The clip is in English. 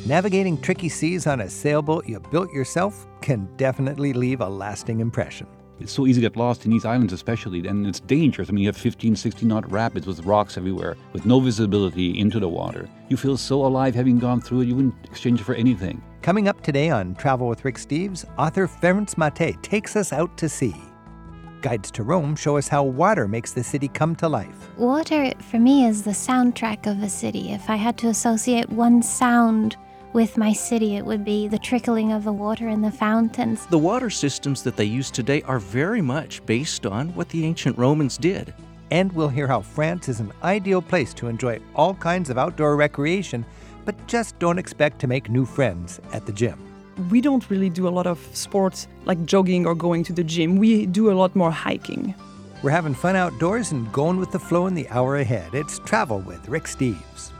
navigating tricky seas on a sailboat you built yourself can definitely leave a lasting impression. It's so easy to get lost in these islands especially, and it's dangerous. I mean, you have 15, 16-knot rapids with rocks everywhere, with no visibility into the water. You feel so alive having gone through it, you wouldn't exchange it for anything. Coming up today on Travel with Rick Steves, author Ferenc Maté takes us out to sea. Guides to Rome show us how water makes the city come to life. Water, for me, is the soundtrack of a city. If I had to associate one sound with my city, it would be the trickling of the water in the fountains. The water systems that they use today are very much based on what the ancient Romans did. And we'll hear how France is an ideal place to enjoy all kinds of outdoor recreation, but just don't expect to make new friends at the gym. We don't really do a lot of sports like jogging or going to the gym. We do a lot more hiking. We're having fun outdoors and going with the flow in the hour ahead. It's Travel with Rick Steves.